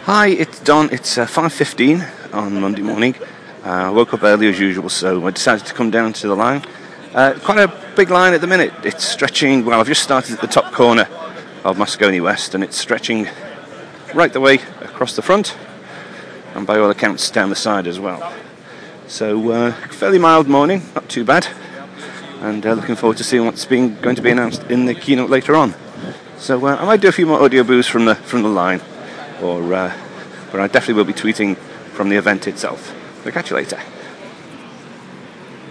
Hi, it's Don. It's 5:15 on Monday morning. I woke up early as usual, so I decided to come down to the line. Quite a big line at the minute. It's stretching, well, I've just started at the top corner of Moscone West, and it's stretching right the way across the front, and by all accounts down the side as well. So, fairly mild morning, not too bad, and looking forward to seeing what's going to be announced in the keynote later on. So I might do a few more audio booths from the line, but I definitely will be tweeting from the event itself. So catch you later.